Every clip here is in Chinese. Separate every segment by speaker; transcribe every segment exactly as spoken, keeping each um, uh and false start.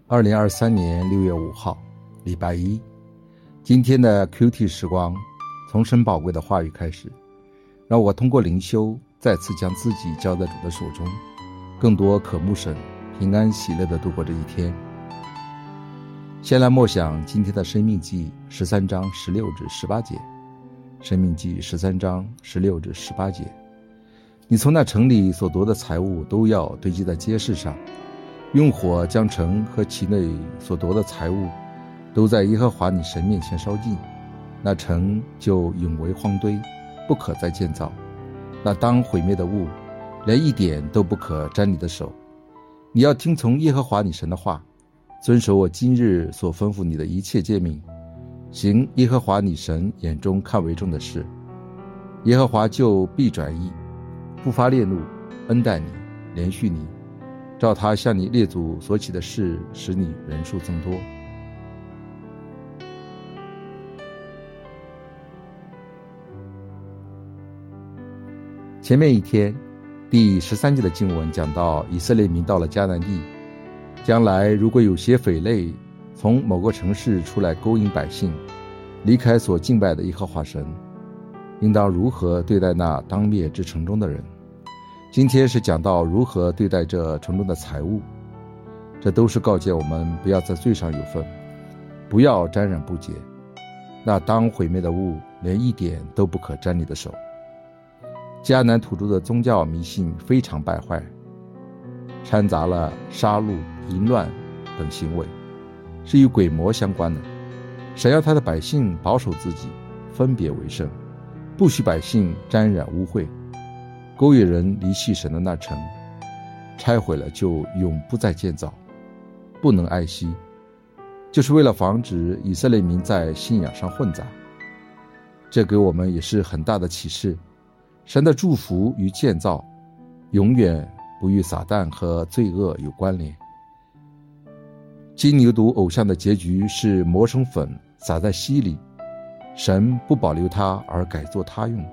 Speaker 1: 二零二三年六月五号，礼拜一。今天的 Q T 时光，从神宝贵的话语开始，让我通过灵修再次将自己交在主的手中，更多渴慕神，平安喜乐地度过这一天。先来默想今天的生命记十三章十六至十八节。生命记十三章十六至十八节，你从那城里所夺的财物都要堆积在街市上，用火将城和其内所夺的财物都在耶和华你神面前烧尽，那城就永为荒堆，不可再建造。那当毁灭的物，连一点都不可沾你的手。你要听从耶和华你神的话，遵守我今日所吩咐你的一切诫命，行耶和华你神眼中看为重的事。耶和华就必转意，不发烈怒，恩待你，连续你，照他向你列祖所起的事，使你人数增多。前面一天第十三节的经文讲到，以色列民到了迦南地，将来如果有些匪类从某个城市出来勾引百姓，离开所敬拜的耶和华神，应当如何对待那当灭之城中的人。今天是讲到如何对待这城中的财物，这都是告诫我们不要在罪上有份，不要沾染不洁。那当毁灭的物，连一点都不可沾你的手。迦南土著的宗教迷信非常败坏，掺杂了杀戮、淫乱等行为，是与鬼魔相关的。神要他的百姓保守自己，分别为圣，不许百姓沾染污秽。勾引人离弃神的那城，拆毁了就永不再建造，不能爱惜，就是为了防止以色列民在信仰上混杂。这给我们也是很大的启示，神的祝福与建造永远不与撒旦和罪恶有关联。金牛犊偶像的结局是磨成粉撒在溪里，神不保留它而改作他用。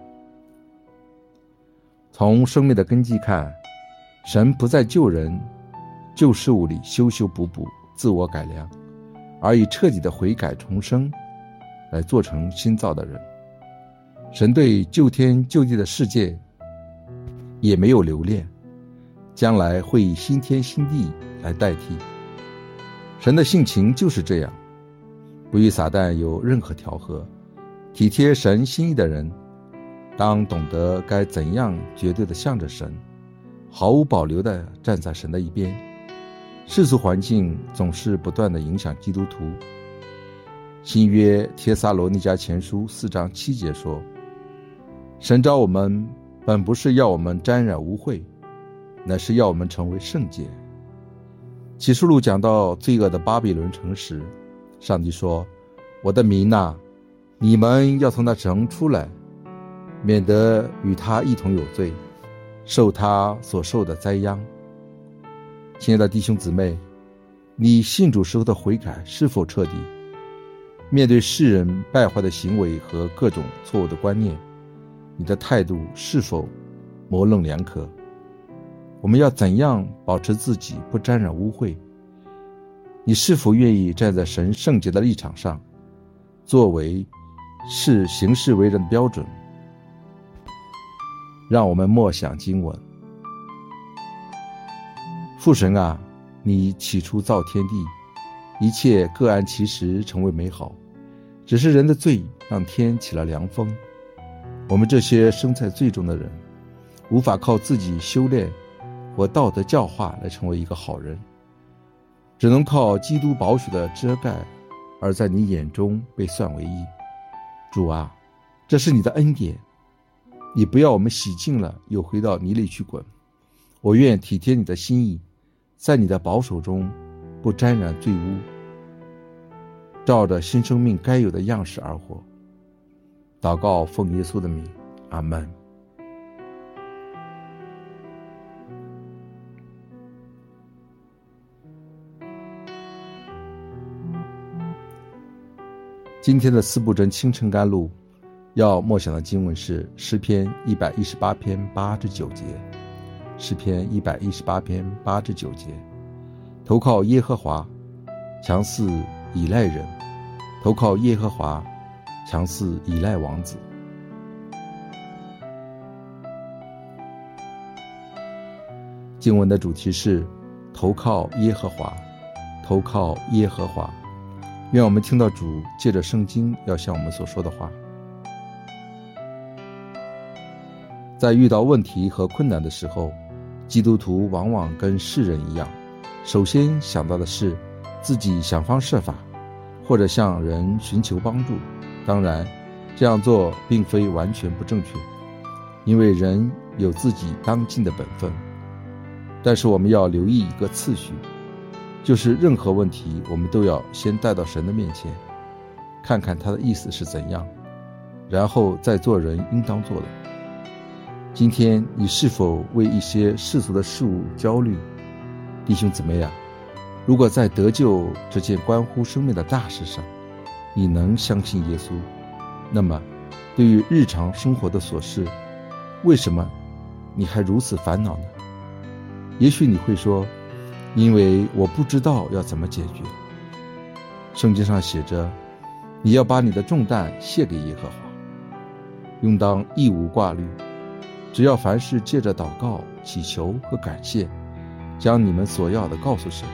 Speaker 1: 从生命的根基看，神不在旧人旧事物里修修补补自我改良，而以彻底的悔改重生来做成新造的人。神对旧天旧地的世界也没有留恋，将来会以新天新地来代替。神的性情就是这样，不与撒旦有任何调和。体贴神心意的人，当懂得该怎样绝对地向着神，毫无保留地站在神的一边。世俗环境总是不断地影响基督徒。新约帖撒罗尼迦前书四章七节说，神召我们本不是要我们沾染污秽，乃是要我们成为圣洁。启示录讲到罪恶的巴比伦城时，上帝说，我的民哪，你们要从那城出来，免得与他一同有罪，受他所受的灾殃。亲爱的弟兄姊妹，你信主时候的悔改是否彻底？面对世人败坏的行为和各种错误的观念，你的态度是否模棱两可？我们要怎样保持自己不沾染污秽？你是否愿意站在神圣洁的立场上，作为是行事为人的标准？让我们默想经文。父神啊，你起初造天地，一切各按其时成为美好，只是人的罪让天起了凉风。我们这些生在罪中的人，无法靠自己修炼或道德教化来成为一个好人，只能靠基督宝血的遮盖，而在你眼中被算为义。主啊，这是你的恩典，你不要我们洗净了又回到泥里去滚。我愿体贴你的心意，在你的保守中不沾染罪污，照着新生命该有的样式而活。祷告奉耶稣的名，阿们。今天的四部真清晨甘露要默想的经文是诗篇一百一十八篇八至九节。诗篇一百一十八篇八至九节，投靠耶和华， 强似倚赖人；投靠耶和华，强似倚赖王子。经文的主题是投靠耶和华，投靠耶和华。愿我们听到主借着圣经要向我们所说的话。在遇到问题和困难的时候，基督徒往往跟世人一样，首先想到的是自己想方设法，或者向人寻求帮助。当然，这样做并非完全不正确，因为人有自己当尽的本分。但是我们要留意一个次序，就是任何问题我们都要先带到神的面前，看看他的意思是怎样，然后再做人应当做的。今天你是否为一些世俗的事物焦虑？弟兄姊妹啊，如果在得救这件关乎生命的大事上，你能相信耶稣，那么对于日常生活的琐事，为什么你还如此烦恼呢？也许你会说，因为我不知道要怎么解决。圣经上写着，你要把你的重担卸给耶和华，应当一无挂虑，只要凡事借着祷告、祈求和感谢，将你们所要的告诉神。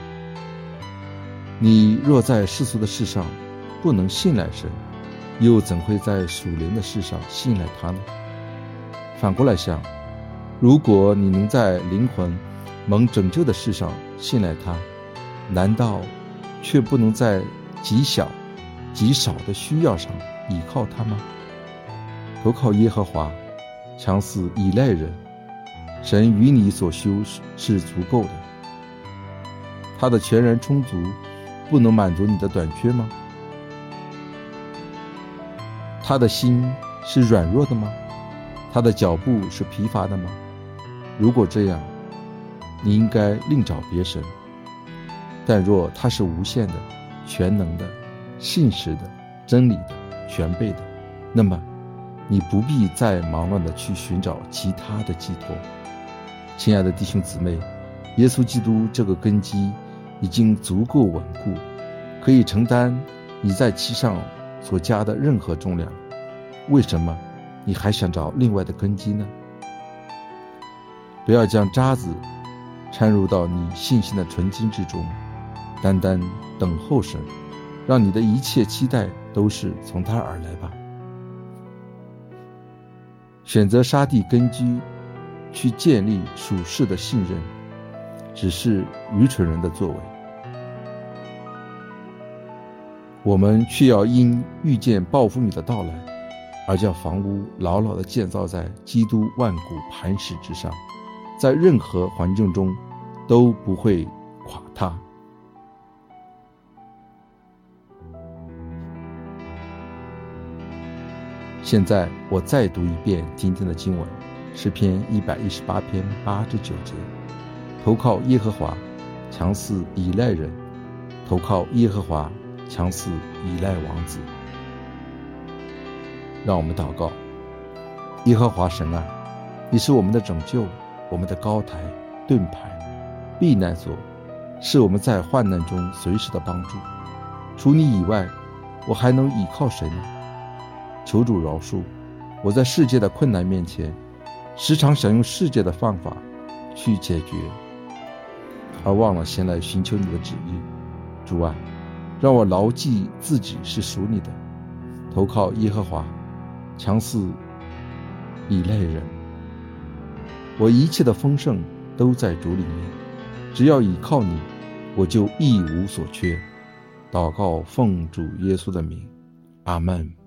Speaker 1: 你若在世俗的事上不能信赖神，又怎会在属灵的事上信赖他呢？反过来想，如果你能在灵魂蒙拯救的事上信赖他，难道却不能在极小极少的需要上倚靠他吗？投靠耶和华，强似倚赖人，神与你所修是足够的。他的全然充足不能满足你的短缺吗？他的心是软弱的吗？他的脚步是疲乏的吗？如果这样，你应该另找别神。但若他是无限的、全能的、信实的、真理的、全备的，那么你不必再忙乱地去寻找其他的寄托。亲爱的弟兄姊妹，耶稣基督这个根基已经足够稳固，可以承担你在其上所加的任何重量。为什么你还想找另外的根基呢？不要将渣子掺入到你信心的纯金之中，单单等候神，让你的一切期待都是从他而来吧。选择沙地根基去建立属世的信任，只是愚蠢人的作为。我们却要因遇见暴风雨的到来，而将房屋牢牢地建造在基督万古磐石之上，在任何环境中都不会垮塌。现在我再读一遍今天的经文，诗篇一百一十八篇八至九节。投靠耶和华，强似倚赖人；投靠耶和华，强似倚赖王子。让我们祷告。耶和华神啊，你是我们的拯救，我们的高台、盾牌、避难所，是我们在患难中随时的帮助。除你以外，我还能倚靠谁呢？求主饶恕我在世界的困难面前，时常想用世界的方法去解决，而忘了先来寻求你的旨意。主啊，让我牢记自己是属你的，投靠耶和华，强似倚赖人。我一切的丰盛都在主里面，只要倚靠你，我就一无所缺。祷告奉主耶稣的名，阿们。